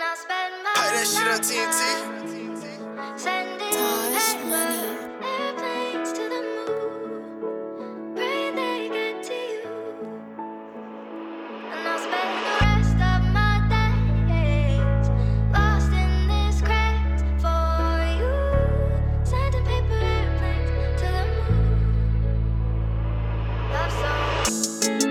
Pipe that shit up, TNT. Taj Money. Airplanes to the moon, pray they get to you. And I'll spend the rest of my days lost in this craze for you. Sending paper airplanes to the moon. Love songs.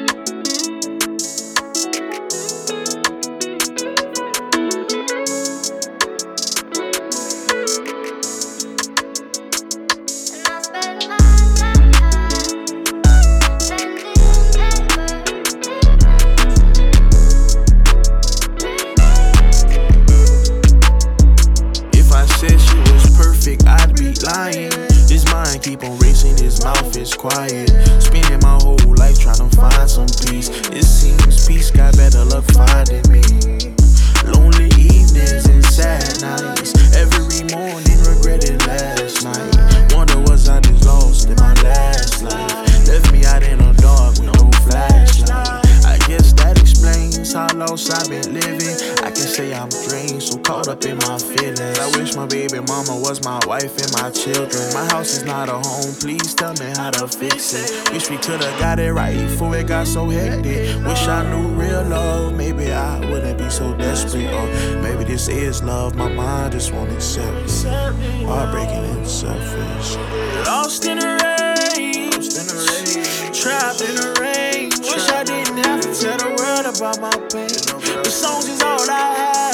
And I'll spend my life sending paper airplanes to the moon. Pray they get to you. If I said she was perfect, I'd be lying. His mind keep on racing, his mouth is quiet. Spending my whole life trying to find some peace. It seems peace got better luck finding me. Lonely evenings and sad nights. Every morning regretted last night. Wonder was I just lost in my last life. Left me out in the dark with no flashlight. I guess that explains how lost I've been living. I can say I'm drained, so caught up in my feelings. I wish my baby mama was my wife and my children. My house is not a home, please tell me how to fix it. Wish we could've got it right before it got so hectic. Wish I knew real love, maybe I wouldn't be so desperate. Or maybe this is love, my mind just won't accept it. Heartbreaking and selfish. Lost in the rain, trapped in the rain. Wish I didn't have to tell the world about my pain. The songs is all I have.